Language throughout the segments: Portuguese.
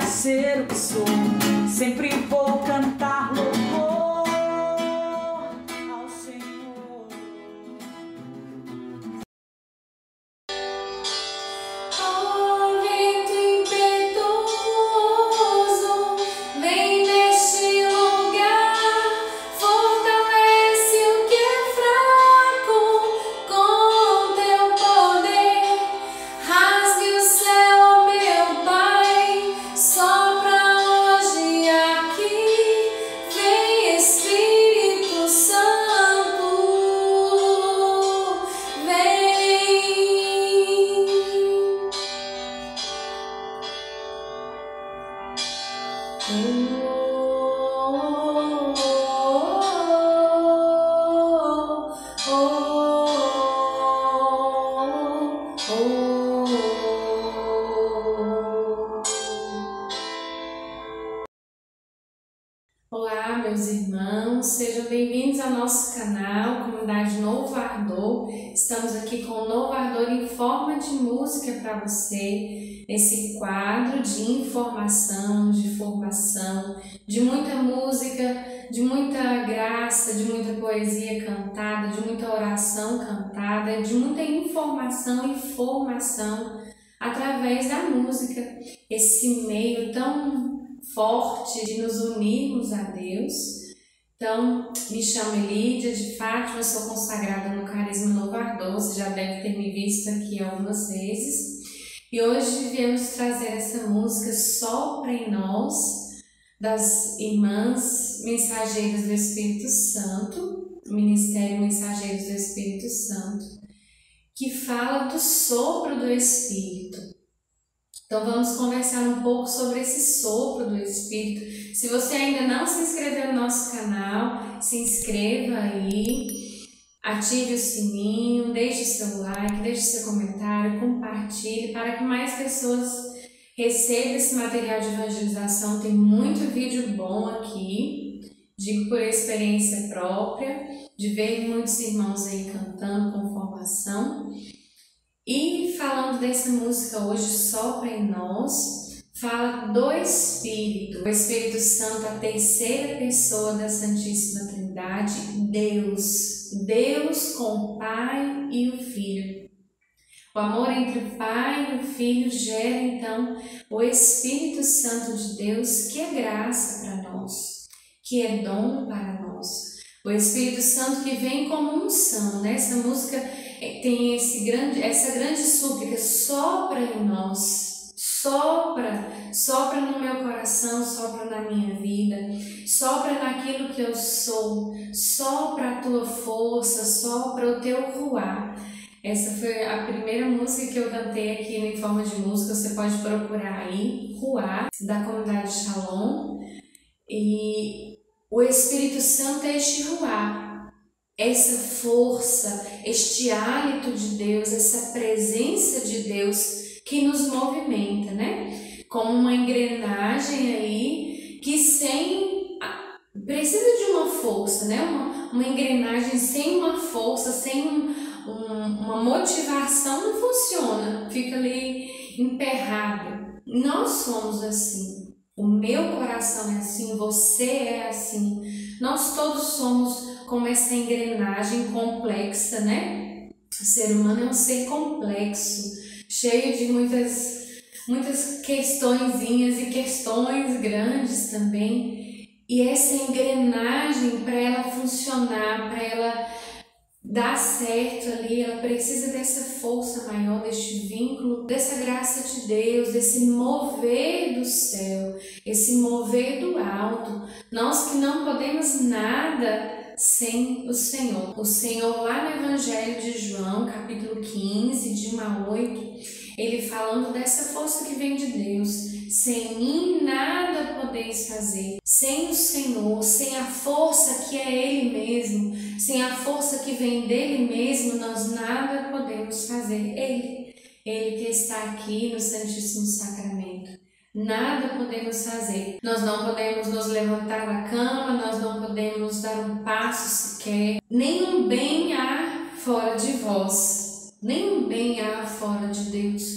de ser o que sou. Sempre vou cantar louvor ao Senhor. Ó vento impetuoso, vem neste lugar, fortalece o que é fraco com teu poder. Rasgue o céu, meu Pai, sopra hoje aqui. Vem Espírito Santo, vem. Olá, meus irmãos, sejam bem-vindos ao nosso canal, Comunidade Novo Ardor. Estamos aqui com o Novo Ardor em forma de música para você, nesse quadro de informação, de formação, de muita música, de muita graça, de muita poesia cantada, de muita oração cantada, de muita informação e formação através da música, esse meio tão forte de nos unirmos a Deus. Então, me chamo Elídia de Fátima, sou consagrada no Carisma Novo Ardor, você já deve ter me visto aqui algumas vezes. E hoje viemos trazer essa música Sopra em Nós, das Irmãs Mensageiras do Espírito Santo, o Ministério Mensageiros do Espírito Santo, que fala do sopro do Espírito. Então vamos conversar um pouco sobre esse sopro do Espírito. Se você ainda não se inscreveu no nosso canal, se inscreva aí, ative o sininho, deixe o seu like, deixe o seu comentário, compartilhe para que mais pessoas recebam esse material de evangelização. Tem muito vídeo bom aqui, digo por experiência própria, de ver muitos irmãos aí cantando com formação. E falando dessa música hoje, Sopra em Nós, fala do Espírito, o Espírito Santo, a terceira pessoa da Santíssima Trindade, Deus com o Pai e o Filho. O amor entre o Pai e o Filho gera então o Espírito Santo de Deus, que é graça para nós, que é dom para nós. O Espírito Santo que vem como unção, né? Essa música tem essa grande súplica, sopra em nós, sopra no meu coração, sopra na minha vida, sopra naquilo que eu sou, sopra a tua força, sopra o teu ruar. Essa foi a primeira música que eu cantei aqui em forma de música, você pode procurar aí, ruar, da comunidade Shalom. E o Espírito Santo é este ruar, essa força, este hálito de Deus, essa presença de Deus que nos movimenta, né? Como uma engrenagem aí que precisa de uma força, né? Uma engrenagem sem uma força, sem uma motivação não funciona, fica ali emperrado. Nós somos assim. O meu coração é assim, você é assim. Nós todos somos como essa engrenagem complexa, né? O ser humano é um ser complexo, cheio de muitas questõezinhas e questões grandes também. E essa engrenagem, para ela funcionar, para ela dar certo ali, ela precisa dessa força maior, deste vínculo, dessa graça de Deus, desse mover do céu, esse mover do alto. Nós que não podemos nada sem o Senhor. O Senhor lá no Evangelho de João, capítulo 15, de 1 a 8, ele falando dessa força que vem de Deus. Sem mim nada podeis fazer. Sem o Senhor, sem a força que é Ele mesmo, sem a força que vem dele mesmo, nós nada podemos fazer. Ele que está aqui no Santíssimo Sacramento. Nada podemos fazer. Nós não podemos nos levantar da cama, nós não podemos dar um passo sequer. Nenhum bem há fora de vós, nenhum bem há fora de Deus.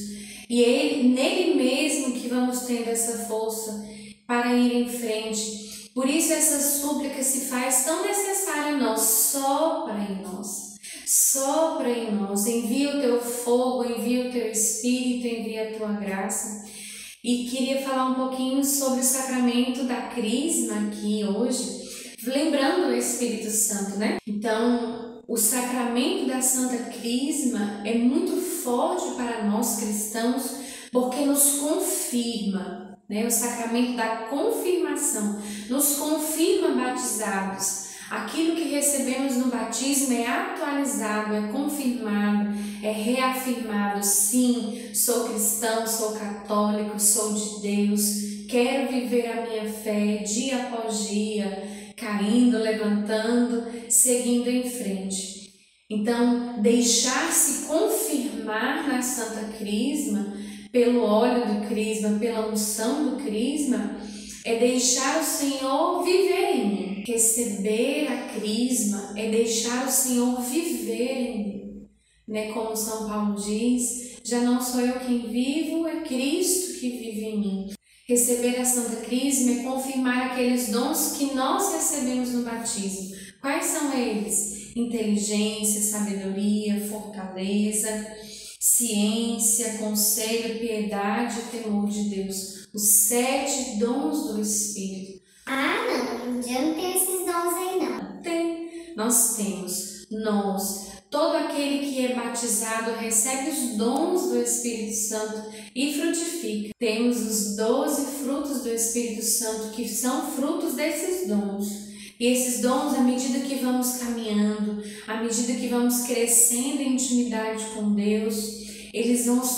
E é nele mesmo que vamos tendo essa força para ir em frente. Por isso essa súplica se faz tão necessária a nós. Sopra em nós. Sopra em nós. Envia o teu fogo, envia o teu Espírito, envia a tua graça. E queria falar um pouquinho sobre o sacramento da Crisma aqui hoje, lembrando o Espírito Santo, né? Então, o sacramento da Santa Crisma é muito forte para nós cristãos, porque nos confirma, né? O sacramento da confirmação nos confirma batizados. Aquilo que recebemos no batismo é atualizado, é confirmado, é reafirmado. Sim, sou cristão, sou católico, sou de Deus, quero viver a minha fé dia após dia, caindo, levantando, seguindo em frente. Então, deixar-se confirmar na Santa Crisma, pelo óleo do Crisma, pela unção do Crisma, é deixar o Senhor viver em mim. Receber a Crisma é deixar o Senhor viver em mim. Né? Como São Paulo diz, já não sou eu quem vivo, é Cristo que vive em mim. Receber a Santa Crisma é confirmar aqueles dons que nós recebemos no batismo. Quais são eles? Inteligência, sabedoria, fortaleza, ciência, conselho, piedade e temor de Deus. Os 7 dons do Espírito. Ah, não, eu não tenho esses dons aí não. Tem, nós temos, todo aquele que é batizado recebe os dons do Espírito Santo e frutifica. Temos os 12 frutos do Espírito Santo, que são frutos desses dons. E esses dons, à medida que vamos caminhando, à medida que vamos crescendo em intimidade com Deus, eles vão,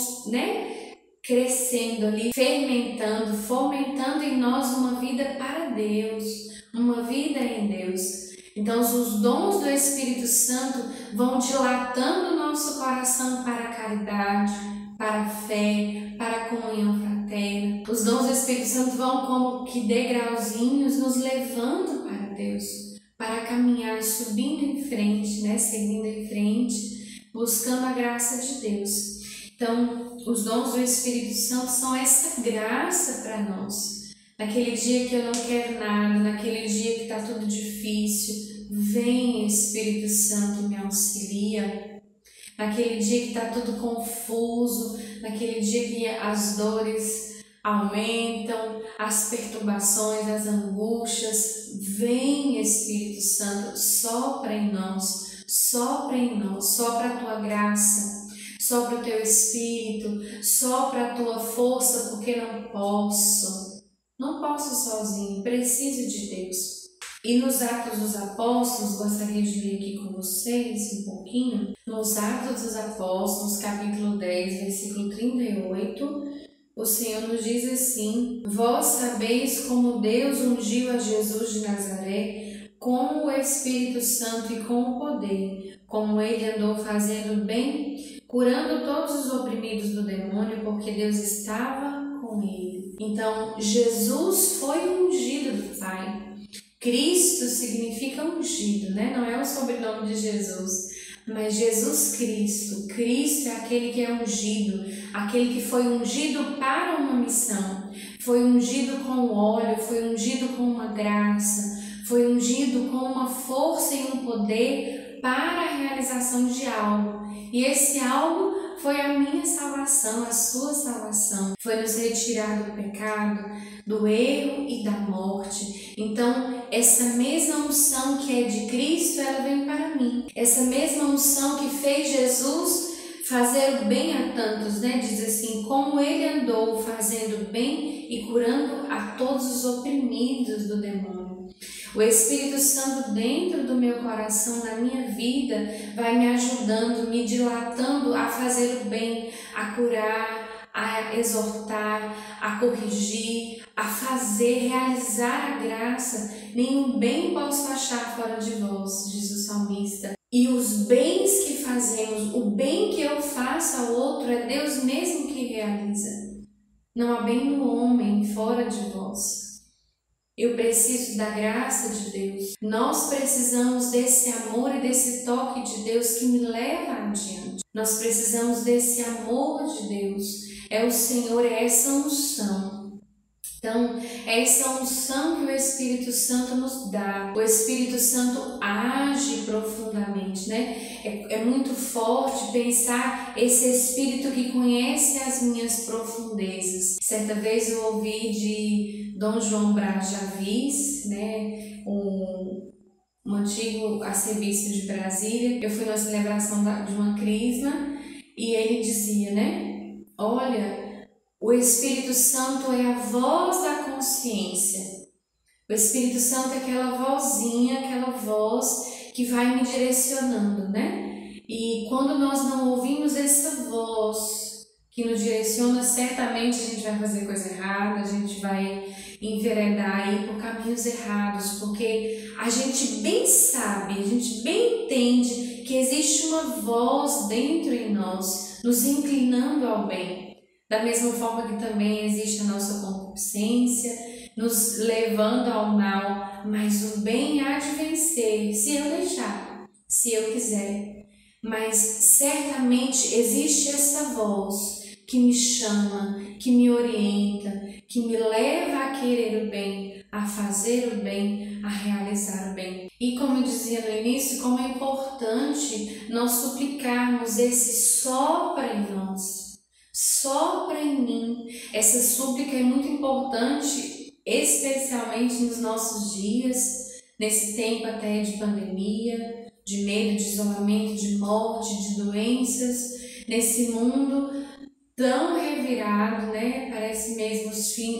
crescendo ali, fermentando, fomentando em nós uma vida para Deus, uma vida em Deus. Então, os dons do Espírito Santo vão dilatando o nosso coração para a caridade, para a fé, para a comunhão fraterna. Os dons do Espírito Santo vão como que degrauzinhos nos levando para Deus, para caminhar, subindo em frente, seguindo em frente, buscando a graça de Deus. Então, os dons do Espírito Santo são essa graça para nós. Naquele dia que eu não quero nada, naquele dia que está tudo difícil, vem Espírito Santo e me auxilia. Naquele dia que está tudo confuso, naquele dia que as dores aumentam, as perturbações, as angústias, vem Espírito Santo, sopra em nós, sopra a tua graça. Sopra o teu Espírito, sopra a tua força, porque não posso sozinho, preciso de Deus. E nos Atos dos Apóstolos, gostaria de ler aqui com vocês um pouquinho, nos Atos dos Apóstolos, capítulo 10, versículo 38, o Senhor nos diz assim: vós sabeis como Deus ungiu a Jesus de Nazaré com o Espírito Santo e com o poder, como ele andou fazendo bem, curando todos os oprimidos do demônio, porque Deus estava com ele. Então, Jesus foi ungido do Pai. Cristo significa ungido, Não é o sobrenome de Jesus, mas Jesus Cristo. Cristo é aquele que é ungido, aquele que foi ungido para uma missão. Foi ungido com óleo, foi ungido com uma graça, foi ungido com uma força e um poder para a realização de algo. E esse algo foi a minha salvação, a sua salvação. Foi nos retirar do pecado, do erro e da morte. Então, essa mesma unção que é de Cristo, ela vem para mim. Essa mesma unção que fez Jesus fazer o bem a tantos, Diz assim, como ele andou fazendo bem e curando a todos os oprimidos do demônio. O Espírito Santo dentro do meu coração, na minha vida, vai me ajudando, me dilatando a fazer o bem, a curar, a exortar, a corrigir, a fazer, realizar a graça. Nenhum bem posso achar fora de vós, diz o salmista. E os bens que fazemos, o bem que eu faço ao outro, é Deus mesmo que realiza. Não há bem no homem fora de vós. Eu preciso da graça de Deus. Nós precisamos desse amor e desse toque de Deus que me leva adiante. Nós precisamos desse amor de Deus. é o Senhor, é essa unção. Então, é essa unção que o Espírito Santo nos dá. O Espírito Santo age profundamente, né? É muito forte pensar esse Espírito que conhece as minhas profundezas. Certa vez eu ouvi de Dom João Braz de Avis, né? Um antigo arcebispo de Brasília. Eu fui numa celebração de uma crisma e ele dizia, né? Olha, o Espírito Santo é a voz da consciência. O Espírito Santo é aquela vozinha, aquela voz que vai me direcionando, né? E quando nós não ouvimos essa voz que nos direciona, certamente a gente vai fazer coisa errada, a gente vai enveredar aí por caminhos errados, porque a gente bem sabe, a gente bem entende que existe uma voz dentro em nós, nos inclinando ao bem. Da mesma forma que também existe a nossa concupiscência, nos levando ao mal, mas o bem há de vencer, se eu deixar, se eu quiser. Mas certamente existe essa voz que me chama, que me orienta, que me leva a querer o bem, a fazer o bem, a realizar o bem. E como eu dizia no início, como é importante nós suplicarmos esse sopra em nós. Sopra em mim. Essa súplica é muito importante, especialmente nos nossos dias, nesse tempo até de pandemia, de medo, de isolamento, de morte, de doenças, nesse mundo tão revirado, né? Parece mesmo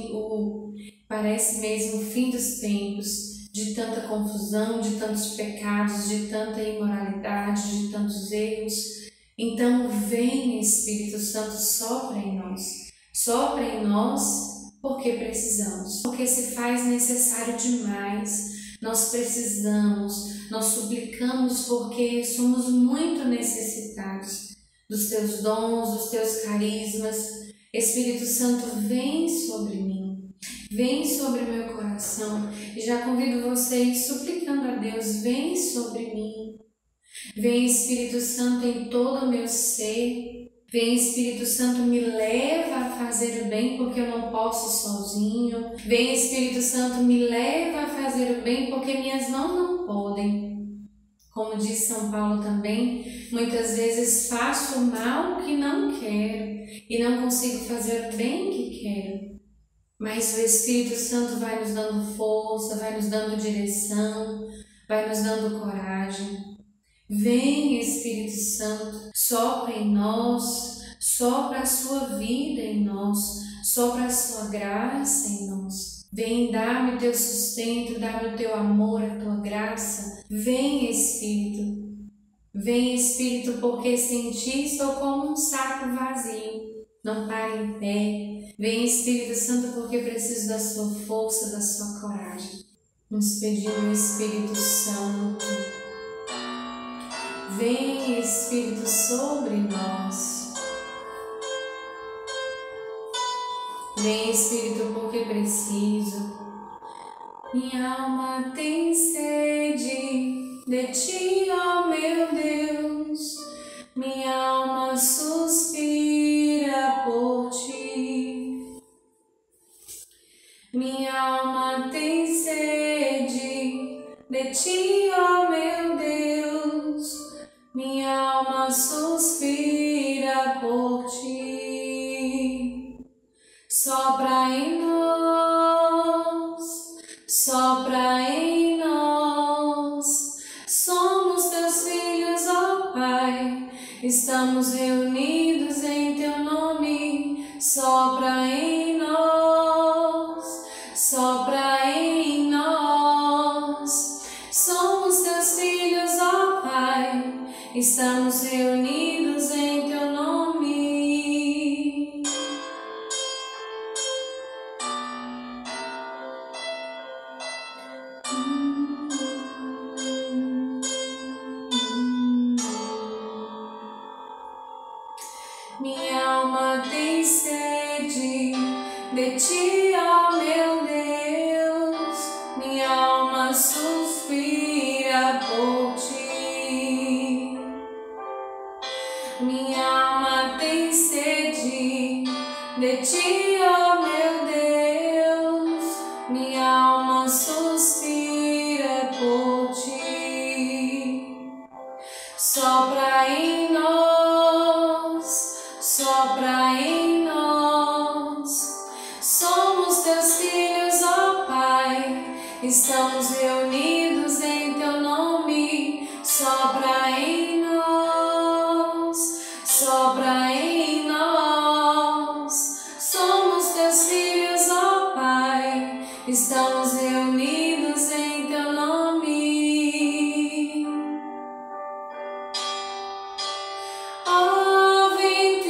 o fim dos tempos, de tanta confusão, de tantos pecados, de tanta imoralidade, de tantos erros. Então vem Espírito Santo, sopra em nós porque precisamos, porque se faz necessário demais, nós precisamos, nós suplicamos porque somos muito necessitados dos teus dons, dos teus carismas. Espírito Santo, vem sobre mim, vem sobre meu coração, e já convido vocês suplicando a Deus, vem sobre mim. Vem Espírito Santo em todo o meu ser. Vem Espírito Santo, me leva a fazer o bem porque eu não posso sozinho. Vem Espírito Santo, me leva a fazer o bem porque minhas mãos não podem. Como diz São Paulo também, muitas vezes faço o mal que não quero e não consigo fazer o bem que quero. Mas o Espírito Santo vai nos dando força, vai nos dando direção, vai nos dando coragem. Vem Espírito Santo, sopra em nós, sopra a sua vida em nós, sopra a sua graça em nós. Vem, dá-me o teu sustento, dá-me o teu amor, a tua graça. Vem Espírito, porque sem ti estou como um saco vazio, não pare em pé. Vem Espírito Santo, porque preciso da sua força, da sua coragem. Nos pedimos, Espírito Santo. Vem Espírito sobre nós. Vem Espírito porque preciso. Minha alma tem sede de ti, ó meu Deus. Minha alma suspira por ti. Minha alma tem sede de ti, ó meu Deus. Minha alma suspira por ti. Sopra em nós, sopra em nós. Somos teus filhos, ó Pai, estamos reunidos em teu nome. Sopra em nós, sopra em nós. Somos teus filhos, ó Pai, estamos reunidos em teu nome. Minha alma tem sede de ti, ó meu Deus. Minha alma suspira por ti. Minha alma tem sede Sopra em nós, sopra em nós. Somos teus filhos, ó Pai, estamos reunidos em teu nome. Sopra em nós, sopra em nós. Somos teus filhos, ó Pai, estamos reunidos em teu nome. Ó vento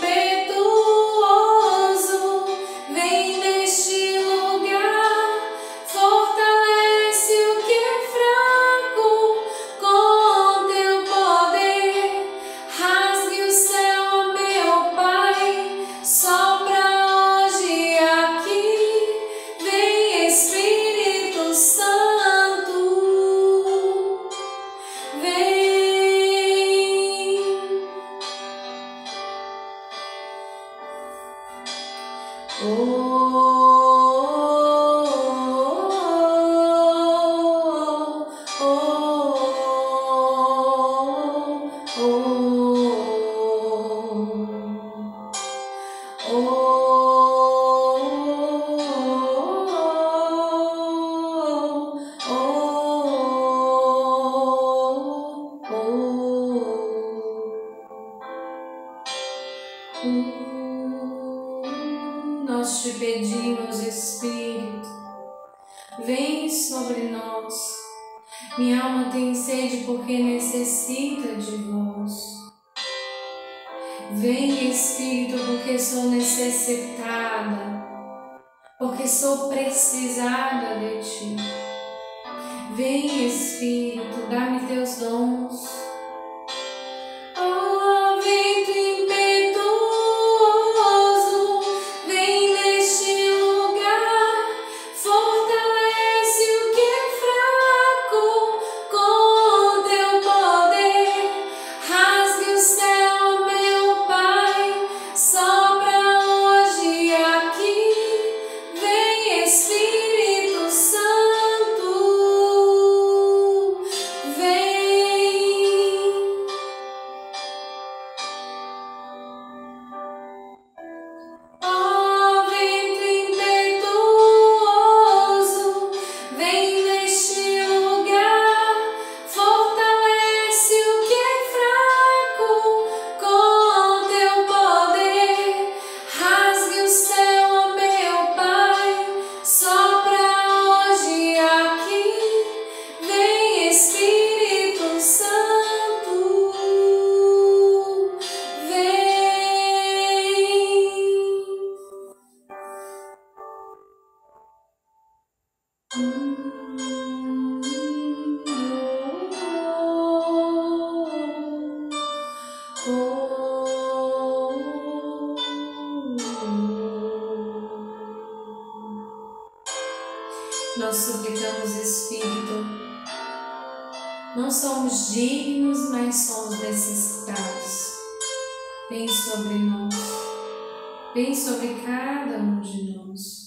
impetuoso, vem neste lugar, fortalece o que é fraco com teu poder. Rasgue o céu, meu Pai, sopra hoje aqui. Vem Espírito Santo, vem. Oh, oh, oh, oh, Nós te pedimos, Espírito, vem sobre nós. Minha alma tem sede porque necessita de vós. Vem, Espírito, porque sou necessitada, porque sou precisada de ti. Vem, Espírito, dá-me teus dons. Ó vento impetuoso, vem neste lugar, fortalece o que é fraco com teu poder. Rasgue o céu, meu Pai, sopra hoje aqui. Vem Espírito Santo, vem. Ó vento impetuoso, vem neste lugar, fortalece o que é fraco com teu poder. Rasgue o céu, meu Pai, sopra hoje aqui. Vem Espírito Santo, vem. Nós suplicamos, Espírito, não somos dignos, mas somos necessitados. Vem sobre nós, vem sobre cada um de nós.